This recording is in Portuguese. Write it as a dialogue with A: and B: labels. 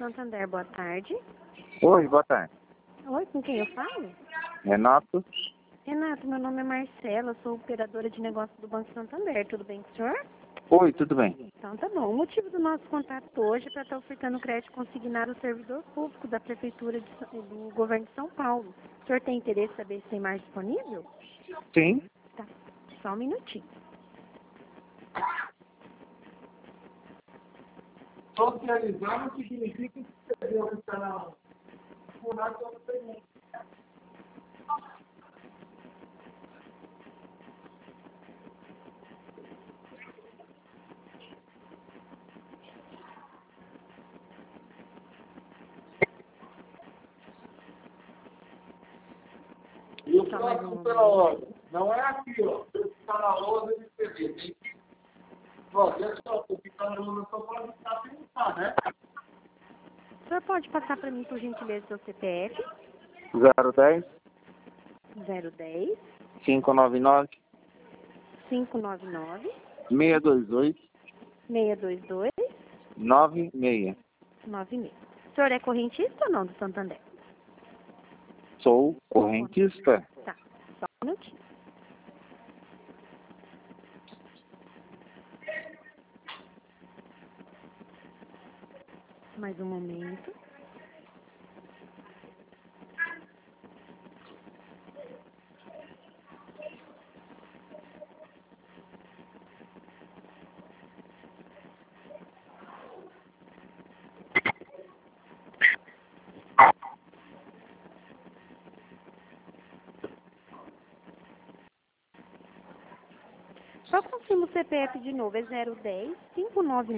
A: Santander, boa tarde.
B: Oi, boa tarde.
A: Oi, com quem eu falo?
B: Renato?
A: Renato, meu nome é Marcela, sou operadora de negócio do Banco Santander. Tudo bem com o senhor?
B: Oi, tudo bem?
A: Então tá bom. O motivo do nosso contato hoje é para estar ofertando crédito consignado ao servidor público da Prefeitura do Governo de São Paulo. O senhor tem interesse em saber se tem mais disponível?
B: Sim.
A: Tá, só um minutinho.
C: Socializar não significa escrever o que está na mão. Furar todo o pergunta. E o próximo pela ordem. Não é aqui, ó. O que está na lousa de escrever. Tem que. Ó, deixa só, o que está na lousa só pode estar sem estar, né?
A: O senhor pode passar para mim, por gentileza, seu CPF?
B: 010
A: 010
B: 599
A: 599
B: 628
A: 622
B: 96.
A: 96. O senhor é correntista ou não do Santander?
B: Sou correntista.
A: Tá, só um minutinho. Mais um momento. Só confirma o CPF de novo, é 010 599